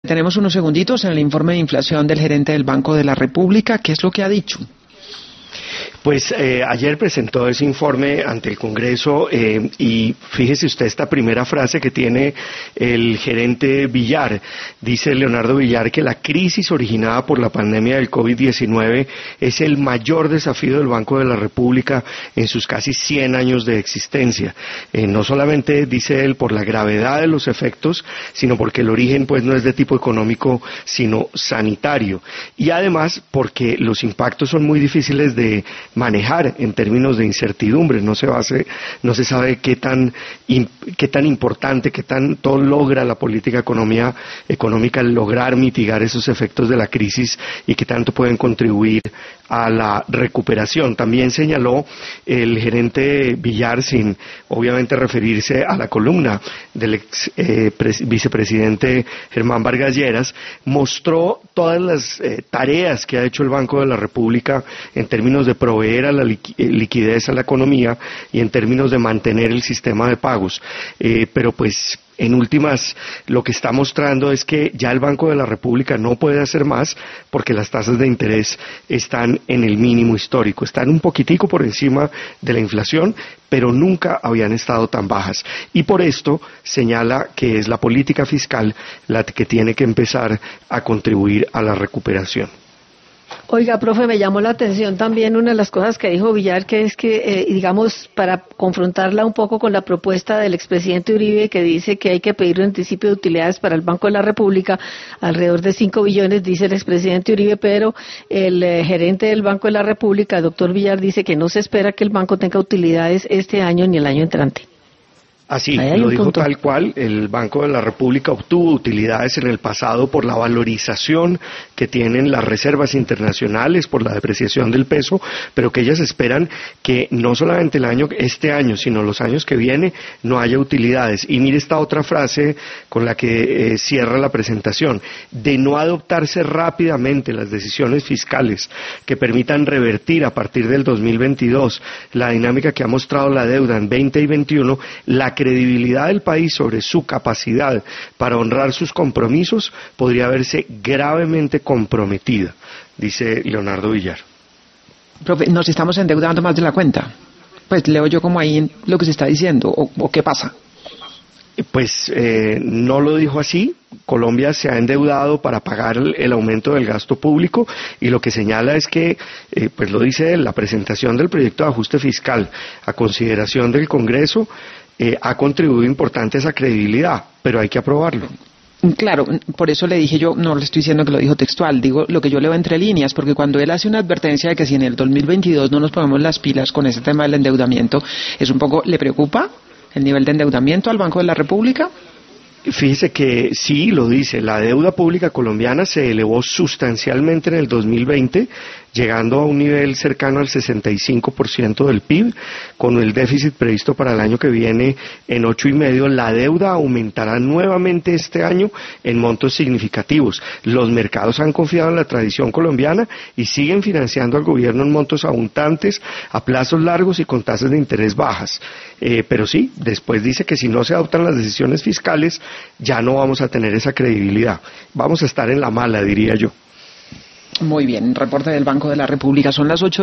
Tenemos unos segunditos en el informe de inflación del gerente del Banco de la República. ¿Qué es lo que ha dicho? Pues ayer presentó ese informe ante el Congreso y fíjese usted esta primera frase que tiene el gerente Villar. Dice Leonardo Villar que la crisis originada por la pandemia del COVID-19 es el mayor desafío del Banco de la República en sus casi 100 años de existencia. No solamente, dice él, por la gravedad de los efectos, sino porque el origen pues no es de tipo económico, sino sanitario. Y además porque los impactos son muy difíciles de manejar en términos de incertidumbre, no se sabe qué tan importante, qué tanto logra la política económica lograr mitigar esos efectos de la crisis y qué tanto pueden contribuir a la recuperación. También señaló el gerente Villar, sin obviamente referirse a la columna del ex vicepresidente Germán Vargas Lleras, mostró todas las tareas que ha hecho el Banco de la República en términos de proveer a la liquidez a la economía y en términos de mantener el sistema de pagos. Pero pues en últimas, lo que está mostrando es que ya el Banco de la República no puede hacer más porque las tasas de interés están en el mínimo histórico, están un poquitico por encima de la inflación, pero nunca habían estado tan bajas. Y por esto señala que es la política fiscal la que tiene que empezar a contribuir a la recuperación. Oiga, profe, me llamó la atención también una de las cosas que dijo Villar, que es que, digamos, para confrontarla un poco con la propuesta del expresidente Uribe, que dice que hay que pedir un anticipo de utilidades para el Banco de la República, alrededor de 5 billones, dice el expresidente Uribe, pero el gerente del Banco de la República, doctor Villar, dice que no se espera que el banco tenga utilidades este año ni el año entrante. Así, lo dijo tal cual, el Banco de la República obtuvo utilidades en el pasado por la valorización que tienen las reservas internacionales, por la depreciación del peso, pero que ellas esperan que no solamente este año, sino los años que vienen, no haya utilidades. Y mire esta otra frase con la que cierra la presentación: de no adoptarse rápidamente las decisiones fiscales que permitan revertir a partir del 2022 la dinámica que ha mostrado la deuda en 20 y 21, la credibilidad del país sobre su capacidad para honrar sus compromisos podría verse gravemente comprometida, dice Leonardo Villar. Profe, nos estamos endeudando más de la cuenta. Pues leo yo como ahí lo que se está diciendo, o qué pasa. Pues no lo dijo así. Colombia se ha endeudado para pagar el aumento del gasto público y lo que señala es que, pues lo dice él, la presentación del proyecto de ajuste fiscal a consideración del Congreso ha contribuido importante a esa credibilidad, pero hay que aprobarlo. Claro, por eso le dije yo, no le estoy diciendo que lo dijo textual, digo lo que yo leo entre líneas, porque cuando él hace una advertencia de que si en el 2022 no nos ponemos las pilas con ese tema del endeudamiento, es un poco, ¿le preocupa el nivel de endeudamiento al Banco de la República? Fíjese que sí, lo dice, la deuda pública colombiana se elevó sustancialmente en el 2020, llegando a un nivel cercano al 65% del PIB, con el déficit previsto para el año que viene en 8,5%. La deuda aumentará nuevamente este año en montos significativos. Los mercados han confiado en la tradición colombiana y siguen financiando al gobierno en montos abundantes, a plazos largos y con tasas de interés bajas. Pero sí, después dice que si no se adoptan las decisiones fiscales, ya no vamos a tener esa credibilidad. Vamos a estar en la mala, diría yo. Muy bien, reporte del Banco de la República. Son las 8.